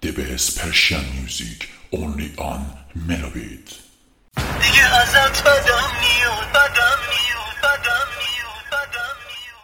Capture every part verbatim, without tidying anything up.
The best Persian music only on Melobit. دیگه ازت بدم میاد بدم میاد بدم میاد بدم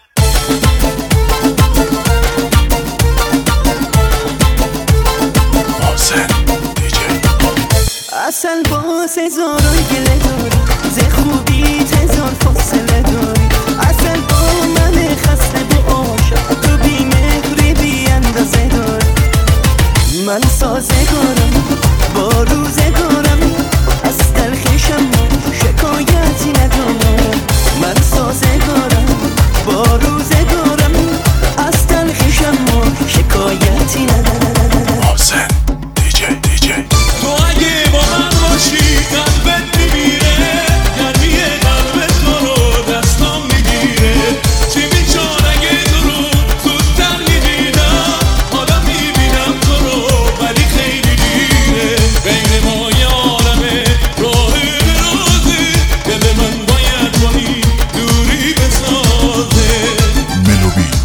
میاد حسین دیجی اصل باز هزاران گله داری ز خوبیت هزار فاصله داری اصل با من خسته با عاشق تو بی مهری بی اندازه داری من سازگارم با روزگارم از تلخیشم شکایتی ندارم من سازگارم با روزگارم از تلخیشم شکایتی ندارم حسین دیجی دیجی تو اگه با من باشی قلبت میمیره گرمی قلبت تو رو دستام میگیره چی میشد اگه تو رو زودتر میدیدم حالا میبینم تو رو ولی خیلی دیره بین ما یه عالمه راه درازه دل من باید با این دوری بسازه ملوبیت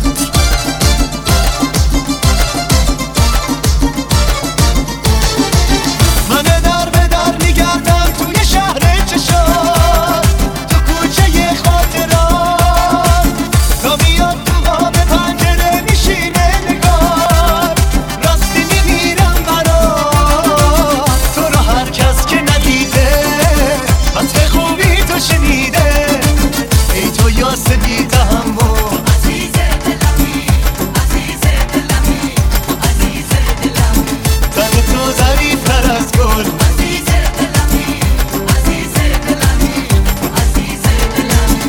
من در به در میگردم توی شهر چشات تو کوچه خاطرات تا میاد تو قاب پنجره میشینه نگار راستی میمیرم برات تو رو هر کس که ندیده وصف خوبی تو شنیده ای تو یاسدی تحمل عزیز دلمی عزیز دلمی عزیز دلمی تن تو ظریفتر از گل عزیز دلمی عزیز دلمی عزیز دلمی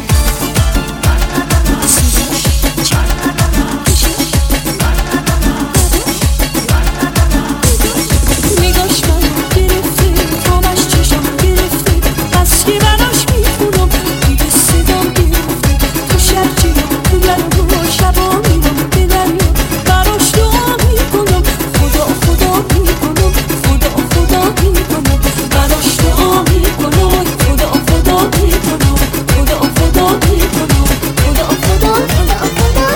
نگاش منو گرفته تامش چشم گرفته از که براش میخونم دیگه صدام گرفته تو شرچی تو گرم شبا میرم به دریا براش دعا میکنم خدا خدا میکنم خدا خدا میکنم براش دعا میکنم خدا خدا میکنم خدا خدا میکنم خدا خدا خدا خدا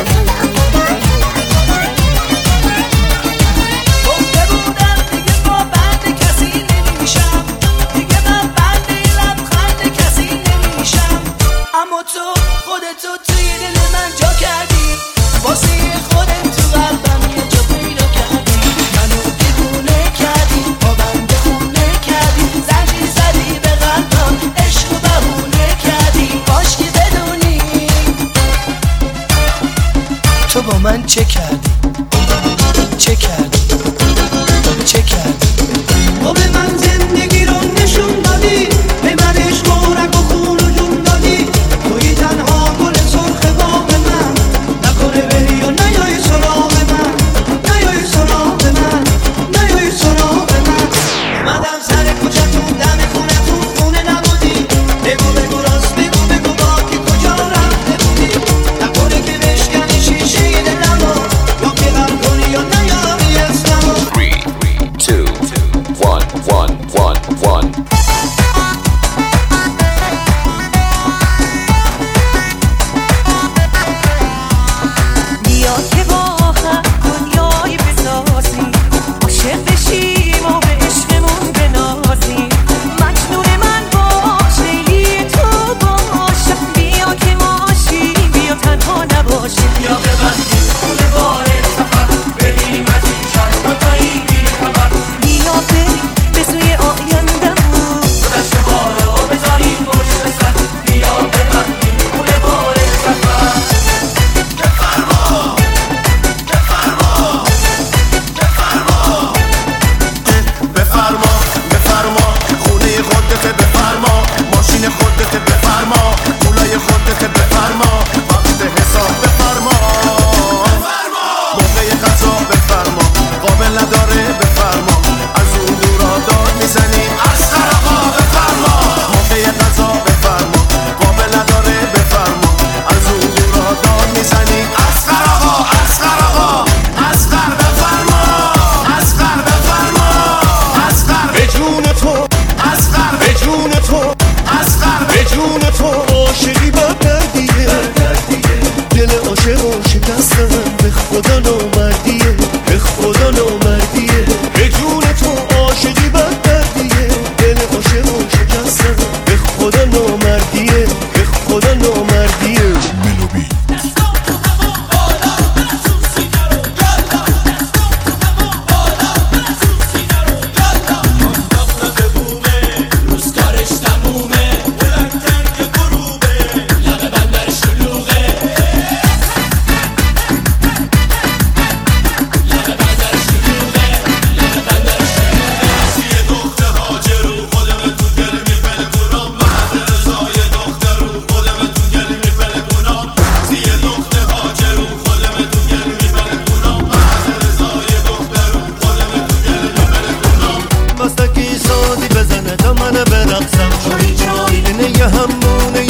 گفته بودم دیگه با بند کسی نمیشم دیگه من بند این لبخند کسی نمیشم اما تو خودتو توی دل من جا کردی واسه خودت تو قلبم یه جا پیدا کردی منو دیوونه کردی با بند خونه کردی زنجیر زدی به قلبم عشق و بهونه کردی باش که بدونی تو با من چه کردی چه کردی چه کردی تو به من زندگی رو نشون دادی به من عشق و رگ و خون و جون دادی توی تنها گل سرخ باغ من نکنه بری و نیای سراغ من نیای سراغ من نیای سراغ من اومدم سر کوچه‌تون دم خونه‌تون خونه نبودی بگو بگو راست بگو بگو با کی کجا رفته بودی نکنه که بشکنی شیشه دلمو یا که غم کنی یا نیاری اسممو Three, two, one, one, one, one. بیا که با هم دنیایی بسازیم عاشق بشیم و به عشقمون بنازیم مجنون من باش لیلی تو باشم بیا که ماشیم بیا تنها نباشیم یا ببندیم خونه بار سفر بریم از این شهر و تا این بی خبر بیا بریم به سوی آینده‌مون دشت بارا بذاریم پشت سر بیا ببندیم خونه بار سفر بفرما بفرما بفرما بفرما بفرما خونه خودت بفرما ماشین خودت بفرما پولای خودت بفرما وقت حساب بفرما موقع غذا بفرما قابل نداره بفرما از اون دورا داد میزنی اصغر آقا بفرما موقع غذا بفرما قابل نداره بفرما از اون دورا داد میزنی اصغر آقا اصغر آقا اصغر بفرما اصغر بفرما اصغر به جون تو اصغر به جون تو اصغر به جون تو عاشقی با دردیه دل عاشق و شکستم به خدا نامردیه به خدا نامردیه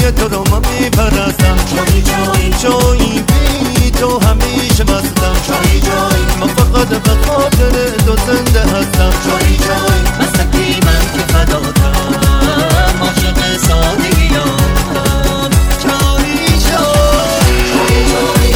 موی تو رو من میپرستم جایی جایی جایی بی تو همیشه مستم جایی جایی من فقط به خاطر تو زنده هستم جایی جایی مستکی من که فداتم عاشق سادگیام جایی جایی جایی جایی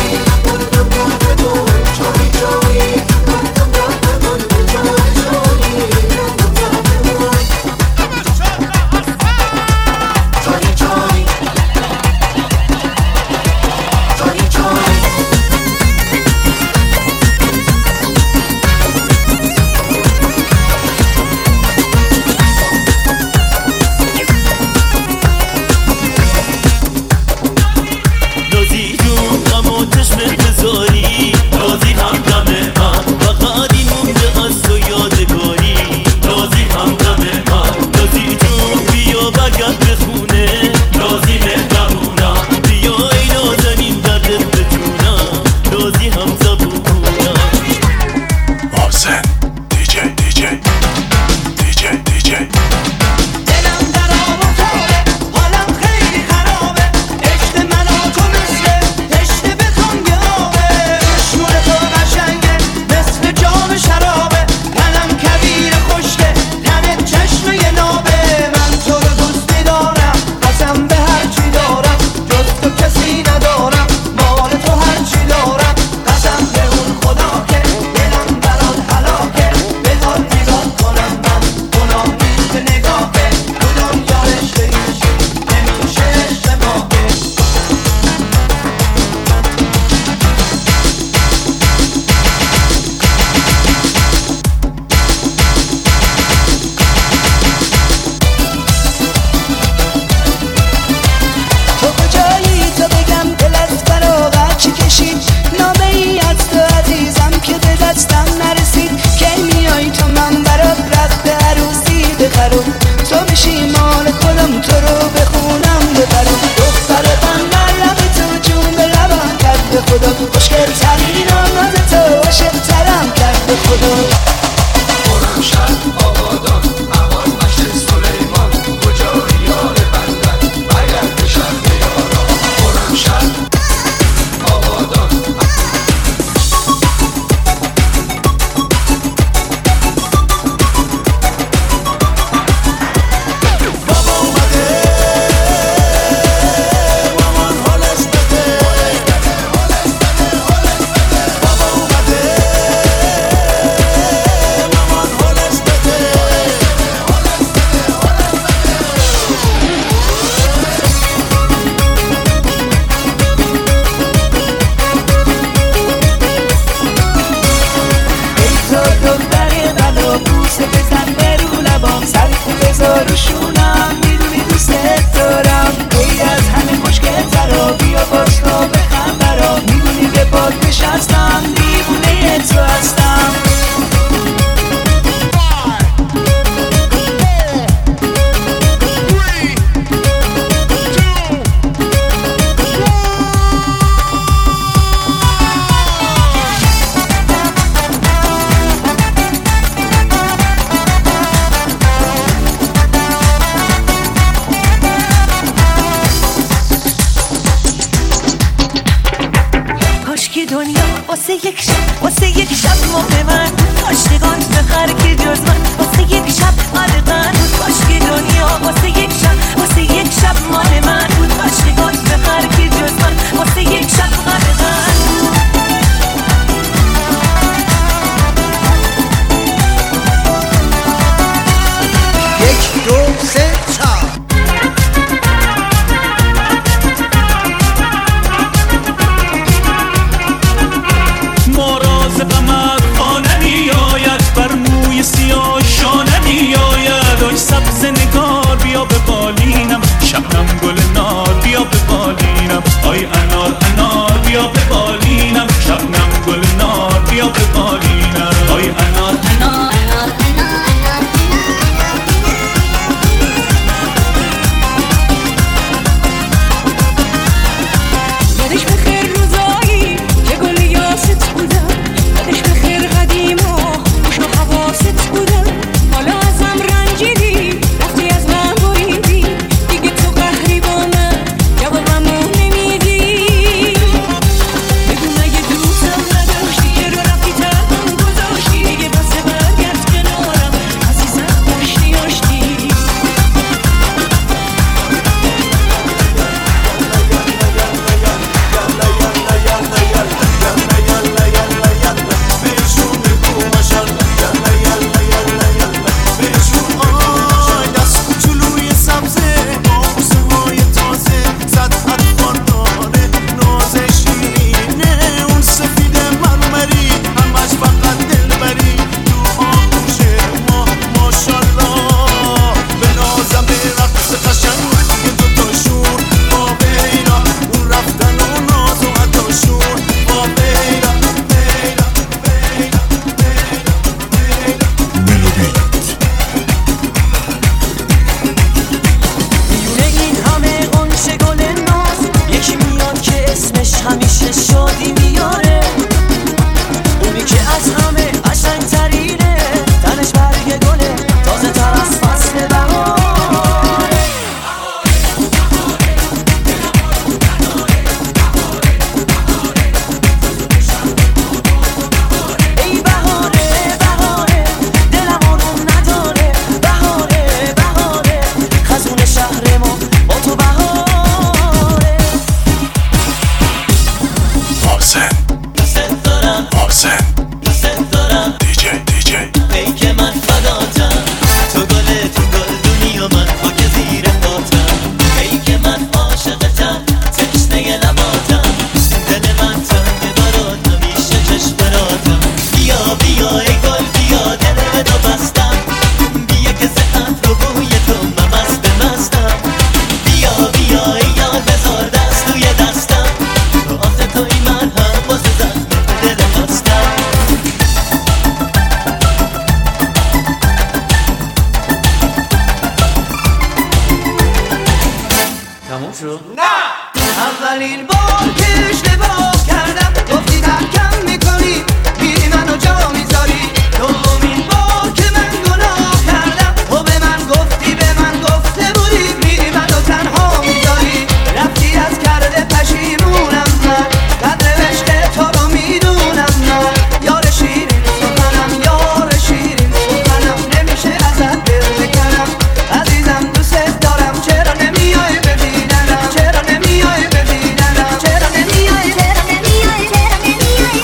رو؟ نه اولین بار که اشتباه کردم گفتی ترکم میکنی میری منو جا میذاری دومین بار که من گناه کردم و به من گفتی به من گفته بودی میری منو تنها میذاری رفتی از کرده پشیمونم من قدر عشق تو رو میدونم من یار شیرین سخنم یار شیرین سخنم نمیشه ازت دل بکنم عزیزم دوست دارم چرا نمیای ببینم چرا نمیای ببینم چرا نمیای چرا نمیای چرا نمیای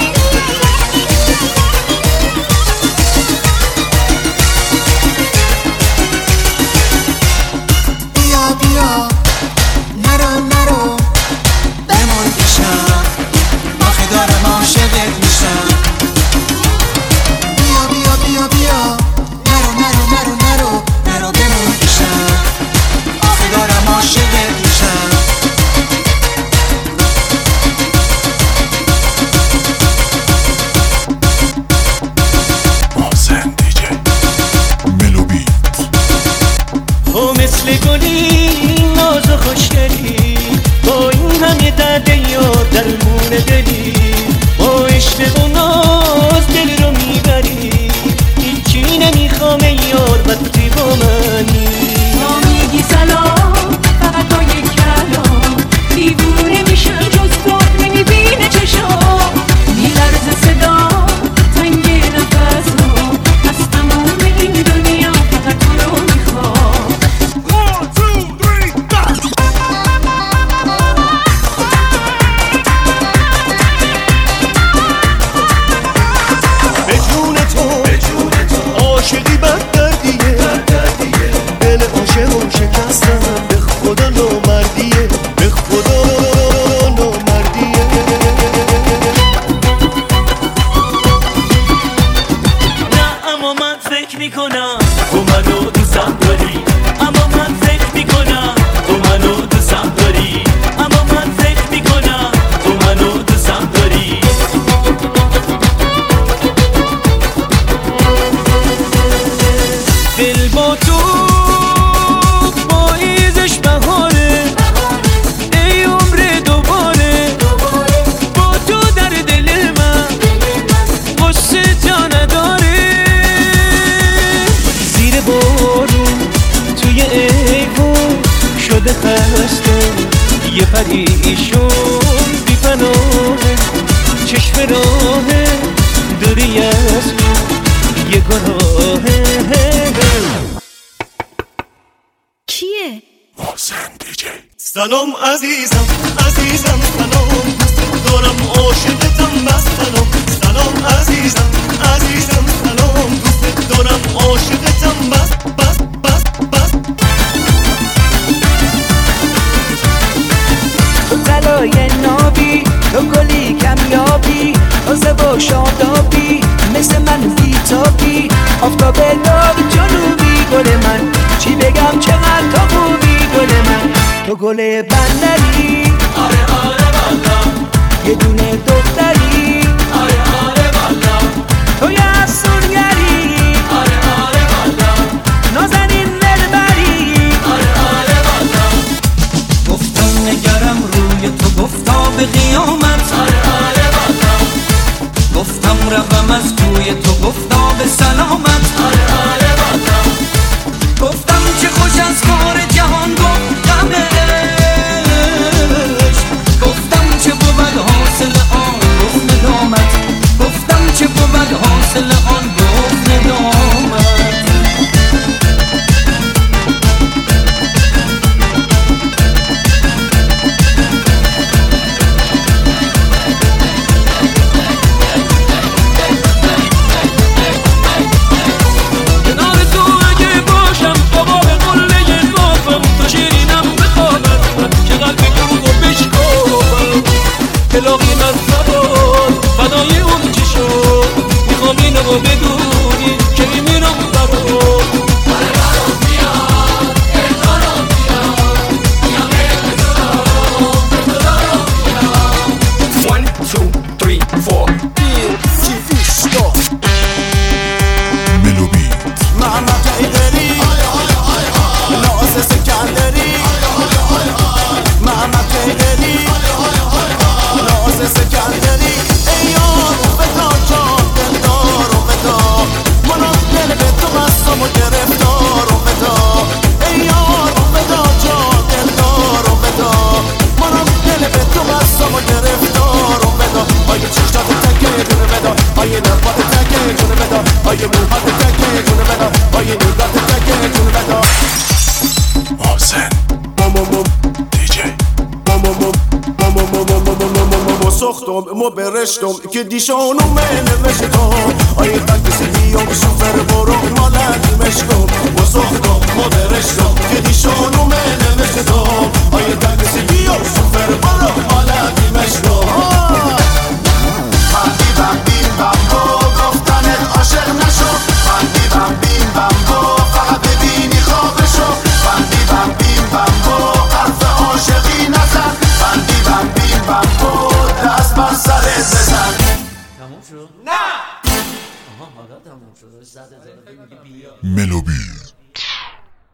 بیا بیا نرو نرو بمون پیشم آخه دارم عاشقت میشم بیا بیا بیا بیا نرو نرو نرو نرو نرو بمون پیشم آخه دارم عاشقت میشم محسن دیجی ملوبی تو مثل گلی ناز و خوشگلی با این همه درد یاد درمون دلی با عشق و ناز دل رو میبری هیچی نمیخوام ای یار وقتی با منی تا میگی سلام فقط با یک کلام دیوونه میشم جز تو نمیبینه چشام میلرزه صدا تنگ نفس رو از تمام این دنیا فقط تو رو میخوام به جون تو عاشقی بد دردیه دل عاشقم شکستم به خدا نامردیه به خدا نامردیه نه اما من فکر میکنم تو منو دوستم داری اما من فکر میکنم تو منو دوستم داری اما من فکر میکنم تو منو دوستم داری دل با تو پاییزش بهاره ای عمر دوباره با تو در دل من قصه جا نداره زیر بارون توی ایوون شده خسته یه پریشون بی پناهه چشم راهه دوری از تو یه گناهه کیه؟ محسن دیجی سلام عزیزم عزیزم سلام دوست دارم عاشقتم بس سلام سلام عزیزم عزیزم سلام دوست دارم عاشقتم بس بس بس بس تو طلای نابی تو گلی کمیابی تازه و شادابی مثل من بیتابی آفتاب لاب جنوبی گل من چی بگم چقدر تو خوبی گل من تو گل بندری آره آره والا یه دونه دختری آره آره والا تو یه افسونگری آره آره والا نازنین دلبری آره آره والا گفتم نگرم روی تو گفتا به قیامت آره آره والا گفتم روم از توی تو گفتا به سلامت آره آره والا گفتم چه خوش از کار جهان گفتمش گفتم چه بود حاصل آن گفت ندامت گفتم چه بود حاصل آن گفت نگاهت تکه جون بدا آی نگاهت تکه جون بدا محسن دیجی ما ساختم ما برشتم که دیشانو من نوشتم آی قلبسی بیام سوفر برو مالت مشکم ما ساختم ما برشتم که دیشانو من نوشتم آی قلبسی بیام سوفر برو مالت مشکم من بیبم بیم بم با گفتنت عاشق نشو من بیبم بیم بم با فقط ببینی خوابشو من بیبم بیم بم با حرف عاشقی نزن من بیبم بیم بم با دست بر سرت بزن تموم شد؟ نه آها حالا تموم شد ملوبی